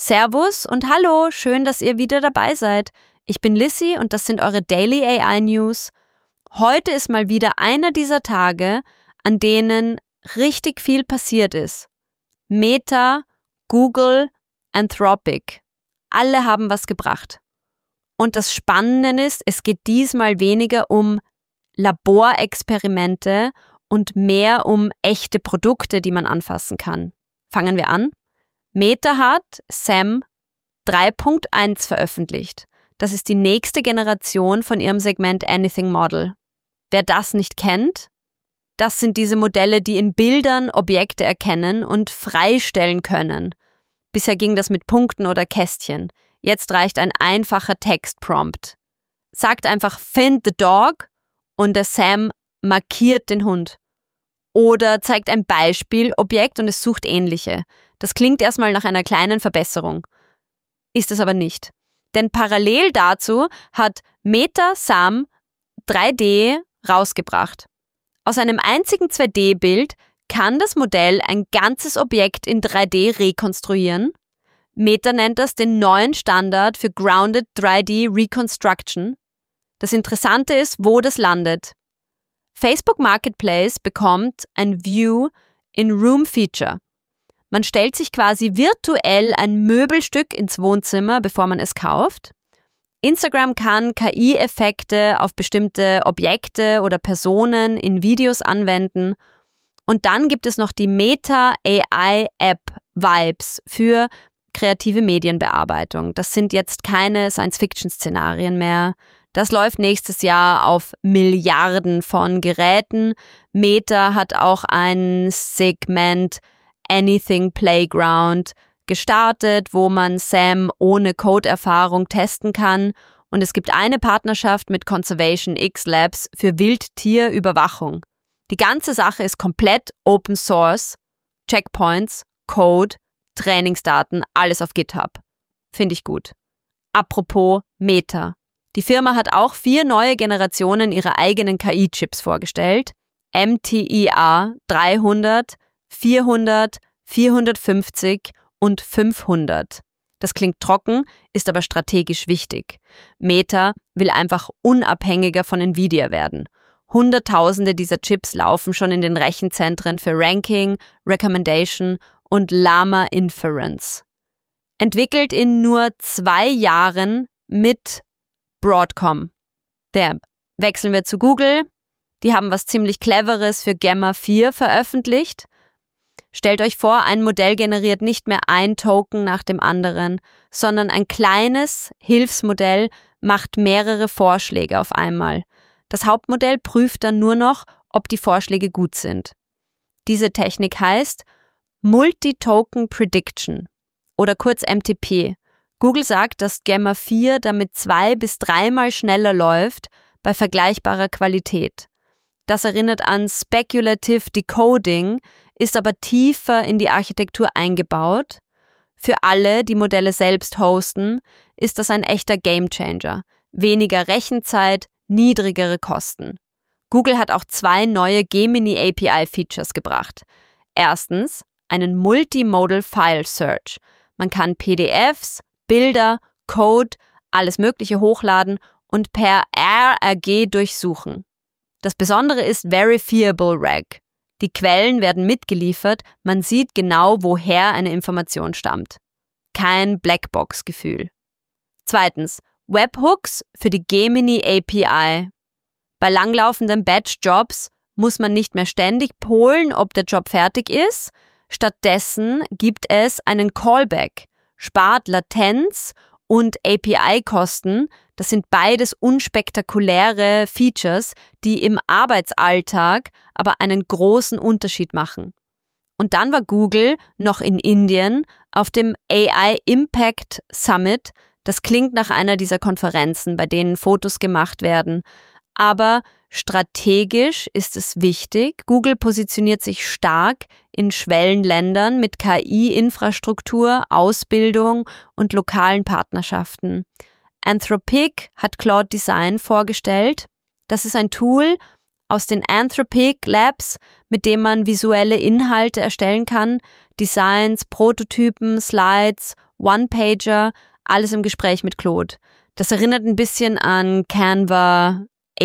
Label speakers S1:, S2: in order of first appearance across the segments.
S1: Servus und hallo, schön, dass ihr wieder dabei seid. Ich bin Lissy und das sind eure Daily AI News. Heute ist mal wieder einer dieser Tage, an denen richtig viel passiert ist. Meta, Google, Anthropic. Alle haben was gebracht. Und das Spannende ist, es geht diesmal weniger um Laborexperimente und mehr um echte Produkte, die man anfassen kann. Fangen wir an. Meta hat SAM 3.1 veröffentlicht. Das ist die nächste Generation von ihrem Segment Anything Model. Wer das nicht kennt, das sind diese Modelle, die in Bildern Objekte erkennen und freistellen können. Bisher ging das mit Punkten oder Kästchen. Jetzt reicht ein einfacher Textprompt. Sagt einfach "Find the dog" und der SAM markiert den Hund. Oder zeigt ein Beispielobjekt und es sucht ähnliche. Das klingt erstmal nach einer kleinen Verbesserung. Ist es aber nicht. Denn parallel dazu hat Meta SAM 3D rausgebracht. Aus einem einzigen 2D-Bild kann das Modell ein ganzes Objekt in 3D rekonstruieren. Meta nennt das den neuen Standard für Grounded 3D Reconstruction. Das Interessante ist, wo das landet. Facebook Marketplace bekommt ein View in Room Feature. Man stellt sich quasi virtuell ein Möbelstück ins Wohnzimmer, bevor man es kauft. Instagram kann KI-Effekte auf bestimmte Objekte oder Personen in Videos anwenden. Und dann gibt es noch die Meta AI App Vibes für kreative Medienbearbeitung. Das sind jetzt keine Science-Fiction-Szenarien mehr. Das läuft nächstes Jahr auf Milliarden von Geräten. Meta hat auch ein Segment Anything Playground gestartet, wo man SAM ohne Codeerfahrung testen kann. Und es gibt eine Partnerschaft mit Conservation X Labs für Wildtierüberwachung. Die ganze Sache ist komplett Open Source, Checkpoints, Code, Trainingsdaten, alles auf GitHub. Finde ich gut. Apropos Meta. Die Firma hat auch 4 neue Generationen ihrer eigenen KI-Chips vorgestellt. MTIA 300, 400, 450 und 500. Das klingt trocken, ist aber strategisch wichtig. Meta will einfach unabhängiger von Nvidia werden. Hunderttausende dieser Chips laufen schon in den Rechenzentren für Ranking, Recommendation und Llama Inference. Entwickelt in nur 2 Jahren mit Broadcom. Wechseln wir zu Google. Die haben was ziemlich Cleveres für Gemma 4 veröffentlicht. Stellt euch vor, ein Modell generiert nicht mehr ein Token nach dem anderen, sondern ein kleines Hilfsmodell macht mehrere Vorschläge auf einmal. Das Hauptmodell prüft dann nur noch, ob die Vorschläge gut sind. Diese Technik heißt Multi-Token Prediction oder kurz MTP. Google sagt, dass Gemma 4 damit 2- bis 3-mal schneller läuft bei vergleichbarer Qualität. Das erinnert an Speculative Decoding, ist aber tiefer in die Architektur eingebaut. Für alle, die Modelle selbst hosten, ist das ein echter Gamechanger. Weniger Rechenzeit, niedrigere Kosten. Google hat auch 2 neue Gemini API Features gebracht. Erstens, einen Multimodal File Search. Man kann PDFs, Bilder, Code, alles Mögliche hochladen und per RAG durchsuchen. Das Besondere ist Verifiable RAG. Die Quellen werden mitgeliefert, man sieht genau, woher eine Information stammt. Kein Blackbox-Gefühl. Zweitens, Webhooks für die Gemini API. Bei langlaufenden Batch-Jobs muss man nicht mehr ständig polen, ob der Job fertig ist. Stattdessen gibt es einen Callback, spart Latenz und API-Kosten. Das sind beides unspektakuläre Features, die im Arbeitsalltag aber einen großen Unterschied machen. Und dann war Google noch in Indien auf dem AI Impact Summit. Das klingt nach einer dieser Konferenzen, bei denen Fotos gemacht werden. Aber strategisch ist es wichtig. Google positioniert sich stark in Schwellenländern mit KI-Infrastruktur, Ausbildung und lokalen Partnerschaften. Anthropic hat Claude Design vorgestellt. Das ist ein Tool aus den Anthropic Labs, mit dem man visuelle Inhalte erstellen kann, Designs, Prototypen, Slides One-Pager, alles im Gespräch mit Claude. Das erinnert ein bisschen an Canva,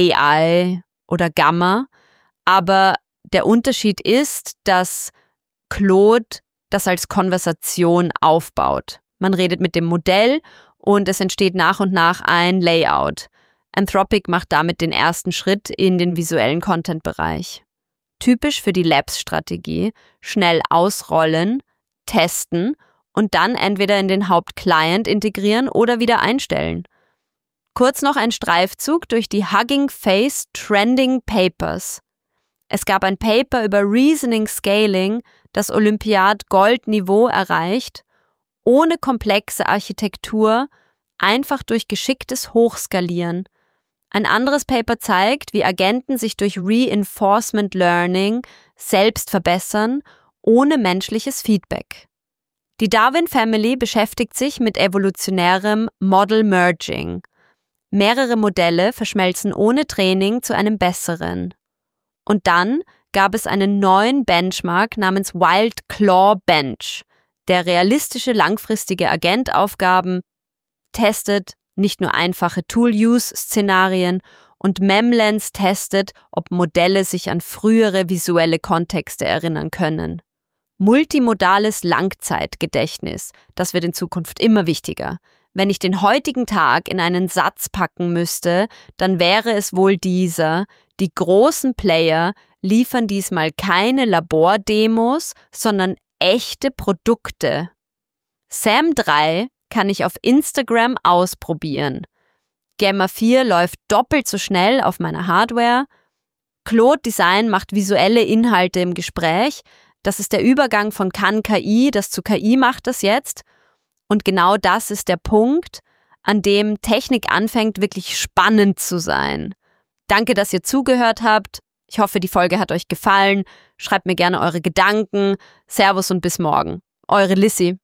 S1: AI oder Gamma, aber der Unterschied ist, dass Claude das als Konversation aufbaut. Man redet mit dem Modell und es entsteht nach und nach ein Layout. Anthropic macht damit den ersten Schritt in den visuellen Content-Bereich. Typisch für die Labs-Strategie: schnell ausrollen, testen und dann entweder in den Hauptclient integrieren oder wieder einstellen. Kurz noch ein Streifzug durch die Hugging Face Trending Papers. Es gab ein Paper über Reasoning Scaling, das Olympiad-Gold-Niveau erreicht, ohne komplexe Architektur, einfach durch geschicktes Hochskalieren. Ein anderes Paper zeigt, wie Agenten sich durch Reinforcement Learning selbst verbessern, ohne menschliches Feedback. Die Darwin Family beschäftigt sich mit evolutionärem Model Merging. Mehrere Modelle verschmelzen ohne Training zu einem besseren. Und dann gab es einen neuen Benchmark namens Wild Claw Bench, der realistische langfristige Agentaufgaben testet, nicht nur einfache Tool-Use-Szenarien, und Memlens testet, ob Modelle sich an frühere visuelle Kontexte erinnern können. Multimodales Langzeitgedächtnis, das wird in Zukunft immer wichtiger. Wenn ich den heutigen Tag in einen Satz packen müsste, dann wäre es wohl dieser: Die großen Player liefern diesmal keine Labordemos, sondern echte Produkte. SAM 3 kann ich auf Instagram ausprobieren. Gamma 4 läuft doppelt so schnell auf meiner Hardware. Claude Design macht visuelle Inhalte im Gespräch. Das ist der Übergang von Kann-KI, das zu KI macht das jetzt. Und genau das ist der Punkt, an dem Technik anfängt, wirklich spannend zu sein. Danke, dass ihr zugehört habt. Ich hoffe, die Folge hat euch gefallen. Schreibt mir gerne eure Gedanken. Servus und bis morgen. Eure Lissy.